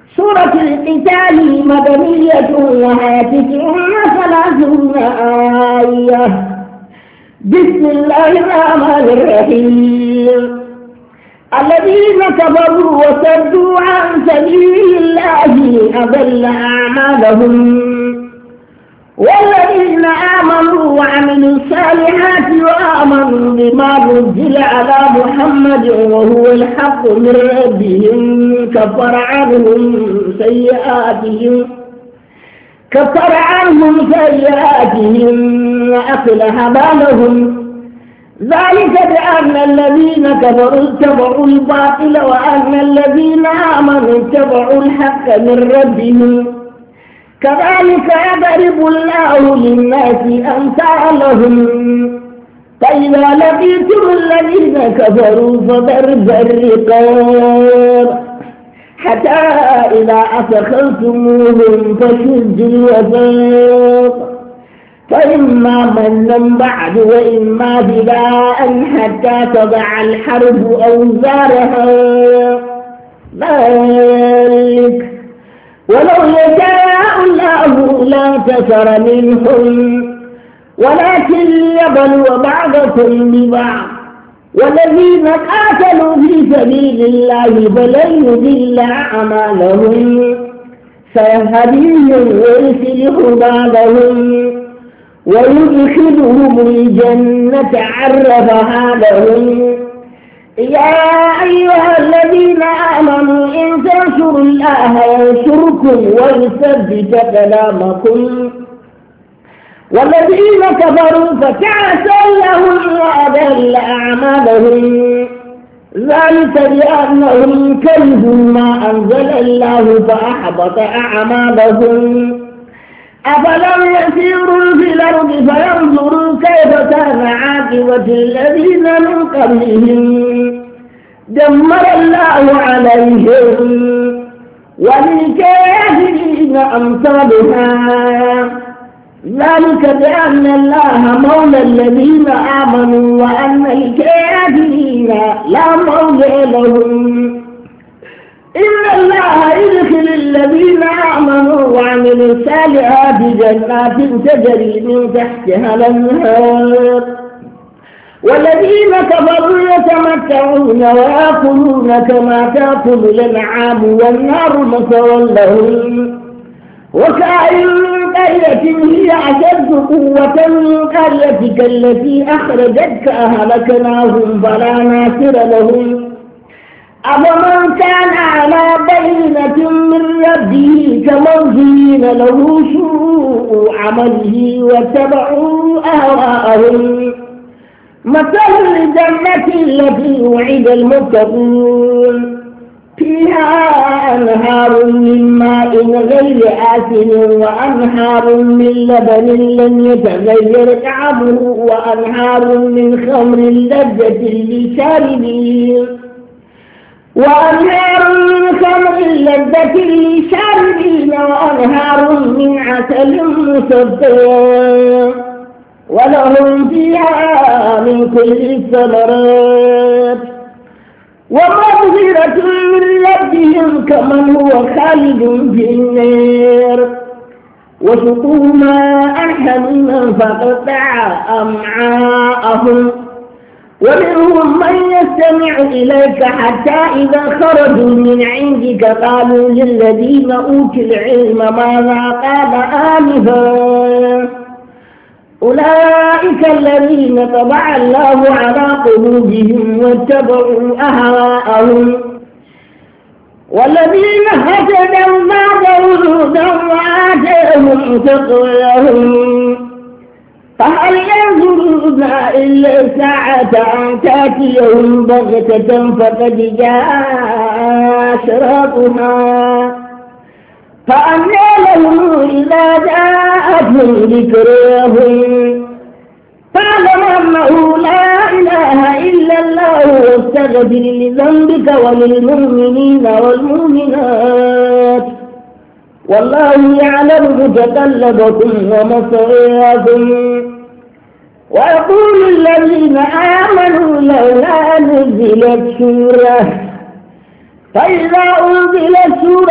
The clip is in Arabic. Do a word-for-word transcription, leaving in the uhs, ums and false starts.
سورة القتال مدنية وهي تسع وثلاثون آية. بسم الله الرحمن الرحيم. الذين كفروا وصدوا عن سبيل الله أضل أعمالهم، والذين آمنوا وعملوا الصالحات وآمنوا بما نزل على محمد وهو الحق من ربهم كفر عنهم سيئاتهم كفر عنهم سيئاتهم وأصلح بالهم. ذلك بأن الذين كفروا اتبعوا الباطل وأن الذين آمنوا اتبعوا الحق من ربهم. كذلك يضرب الله للناس أمثالهم. فإذا لقيتم الذين كفروا فضرب الرقاب حتى إذا أثخنتموهم فشدوا الوثاق، فإما منا بعد وإما فداء حتى تضع الحرب أوزارها. ذلك ولو يشاء الله لانتصر منهم ولكن ليبلو بعضكم ببعض، والذين قاتلوا في سبيل الله فلن يضل أعمالهم سيهديهم ويصلح بالهم ويدخلهم الجنة عرفها لهم. يا أيها الذين آمنوا إن تنصروا الله ينصركم ويثبت أقدامكم، والذين كفروا فتعسى لهم وأضل أعمالهم. ذلك بأنهم كرهوا ما أنزل الله فأحبط أعمالهم. أفلم يسيروا في الأرض فينظروا كيف كان عاقبة الذين من قبلهم دمر الله عليهم وللكافرين أمثالها. ذلك بأن الله مولى الذين آمنوا وأن الكافرين لا مولى لهم. إن الله يدخل الذين آمنوا وعملوا الصالحات جنات تجري من تحتها الأنهار، والذين كفروا يتمتعون ويأكلون كما تأكل الأنعام والنار مثوى لهم. وكأين من قرية هي أشد قوة من قريتك التي أخرجتك أهلكناهم فلا ناصر لهم. أفمن كان على بينة من ربه كمن زين له سوء عمله واتبعوا أهواءهم. مثل الجنة التي وعد المتقون فيها أنهار من ماء غير آسن وأنهار من لبن لم يتغير طعمه وأنهار من خمر لذة للشاربين وأنهار من خمر لذة للشاربين وأنهار من عسل مصفى ولهم فيها من كل الثمرات ومغفرة من ربهم كمن هو خالد في النار. وسقوا ماء حميما فقطع أمعاءهم. ومنهم من يستمع إليك حتى إذا خرجوا من عندك قالوا للذين أوتوا العلم ماذا قال آنفا. أولئك الذين طبع الله على قلوبهم واتبعوا أهواءهم. والذين هتدوا بعضهم هدى وآتاهم تقواهم. فهل ينظرون إلا ساعة أن تأتيهم بغتة فقد جاء أشراطها فأنى لهم إذا جاءتهم ذكراهم. فاعلم أنه لا إله إلا الله واستغفر لذنبك وللمؤمنين والمؤمنات والله يعلم متقلبكم ومصيركم. ويقول الذين آمنوا لولا نزلت سورة فإذا أنزلت سورة